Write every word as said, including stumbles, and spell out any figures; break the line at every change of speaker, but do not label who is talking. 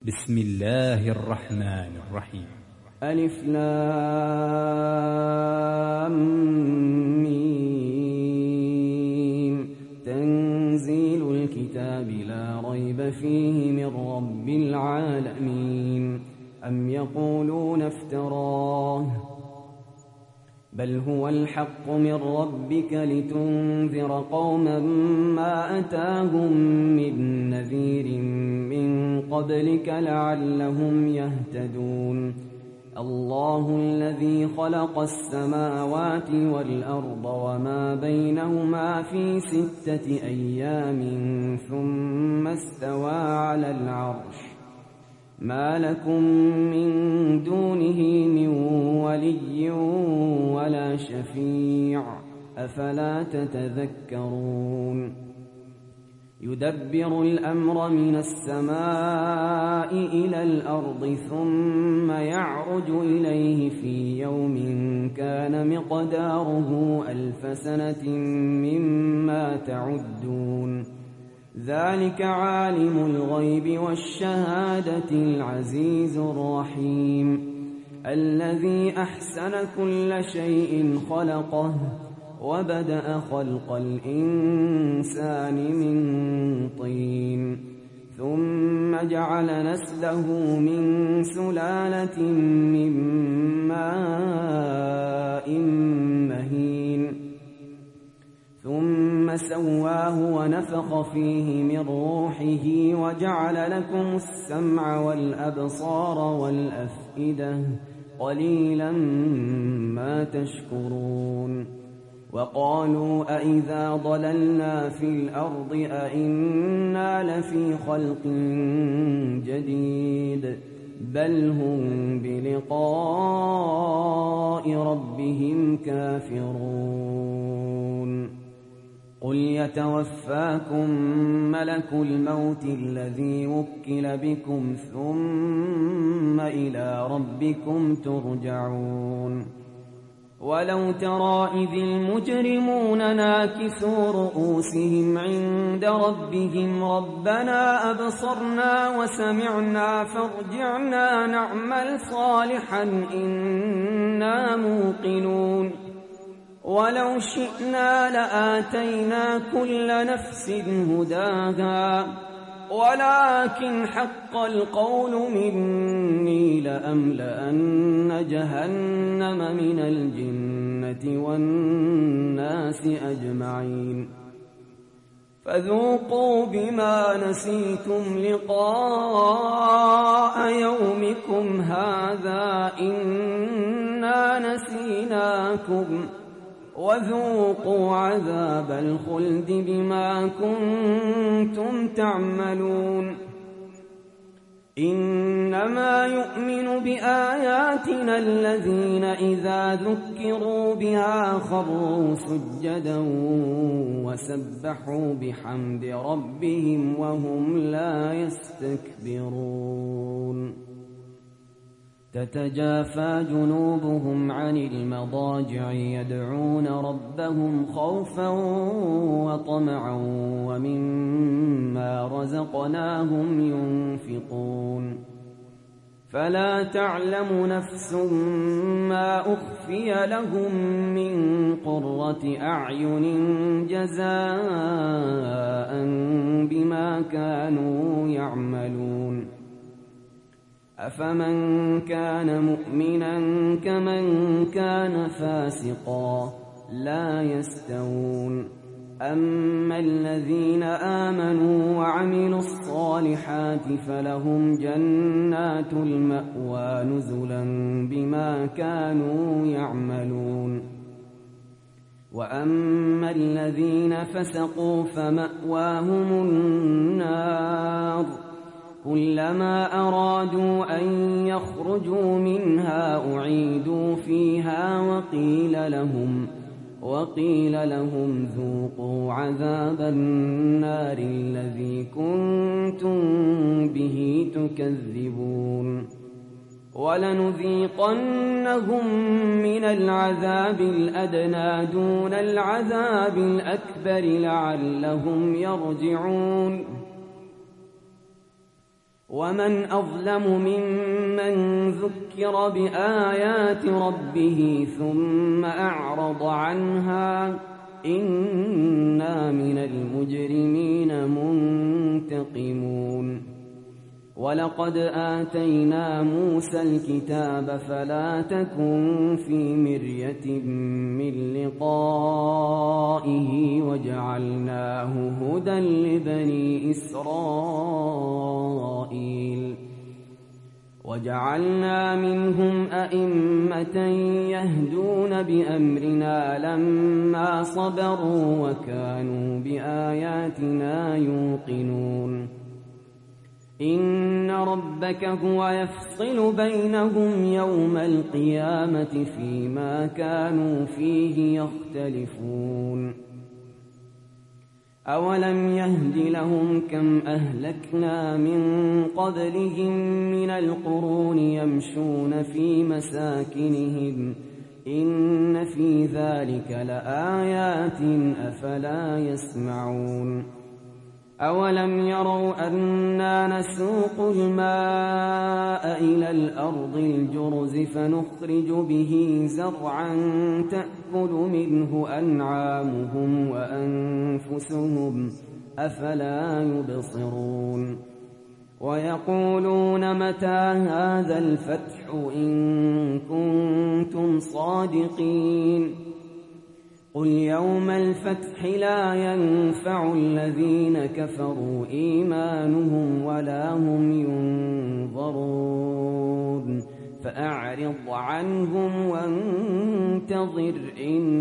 بسم الله الرحمن الرحيم.
ألف لام ميم. تنزيل الكتاب لا ريب فيه من رب العالمين. أم يقولون افتراه بل هو الحق من ربك لتنذر قوما ما أتاهم من نذير من قبلك لعلهم يهتدون. الله الذي خلق السماوات والأرض وما بينهما في ستة أيام ثم استوى على العرش ما لكم من دونه من ولي ولا شفيع أفلا تتذكرون. يدبر الأمر من السماء إلى الأرض ثم يعرج إليه في يوم كان مقداره ألف سنة مما تعدون. ذلك عالم الغيب والشهادة العزيز الرحيم الذي أحسن كل شيء خلقه وبدأ خلق الإنسان من طين ثم جعل نسله من سلالة من ماء مهين ثم سواه ونفخ فيه من روحه وجعل لكم السمع والأبصار والأفئدة قليلا ما تشكرون. وقالوا أئذا ضللنا في الأرض أئنا لفي خلق جديد بل هم بلقاء ربهم كافرون. قل يتوفاكم ملك الموت الذي وكل بكم ثم إلى ربكم ترجعون. ولو ترى إذ المجرمون ناكسوا رؤوسهم عند ربهم ربنا أبصرنا وسمعنا فارجعنا نعمل صالحا إنا موقنون. ولو شئنا لآتينا كل نفس هداها ولكن حق القول مني لأملأن جهنم من الجنة والناس أجمعين. فذوقوا بما نسيتم لقاء يومكم هذا إنا نسيناكم وذوقوا عذاب الخلد بما كنتم تعملون. إنما يؤمن بآياتنا الذين إذا ذكروا بها خروا سجدا وسبحوا بحمد ربهم وهم لا يستكبرون. تتجافى جنوبهم عن المضاجع يدعون ربهم خوفا وطمعا ومما رزقناهم ينفقون. فلا تعلم نفس ما أخفي لهم من قرة أعين جزاء بما كانوا يعملون. أفمن كان مؤمنا كمن كان فاسقا لا يستوون. أما الذين آمنوا وعملوا الصالحات فلهم جنات المأوى نزلا بما كانوا يعملون. وأما الذين فسقوا فمأواهم النار كلما أرادوا أن يخرجوا منها أعيدوا فيها وقيل لهم وقيل لهم ذوقوا عذاب النار الذي كنتم به تكذبون. ولنذيقنهم من العذاب الأدنى دون العذاب الأكبر لعلهم يرجعون. ومن أظلم ممن ذكر بآيات ربه ثم أعرض عنها إنا من المجرمين منتقمون ولقد آتينا موسى الكتاب فلا تكن في مرية من لقائه وجعلناه هدى لبني إسرائيل وجعلنا منهم أئمة يهدون بأمرنا لما صبروا وكانوا بآياتنا يوقنون إن ربك هو يفصل بينهم يوم القيامة فيما كانوا فيه يختلفون أولم يهد لهم كم أهلكنا من قبلهم من القرون يمشون في مساكنهم إن في ذلك لآيات أفلا يسمعون أولم يروا أنا نسوق الماء إلى الأرض الجرز فنخرج به زرعا تأكل منه أنعامهم وأنفسهم أفلا يبصرون ويقولون متى هذا الفتح إن كنتم صادقين قل يوم الفتح لا ينفع الذين كفروا إيمانهم ولا هم ينظرون فأعرض عنهم وانتظر إن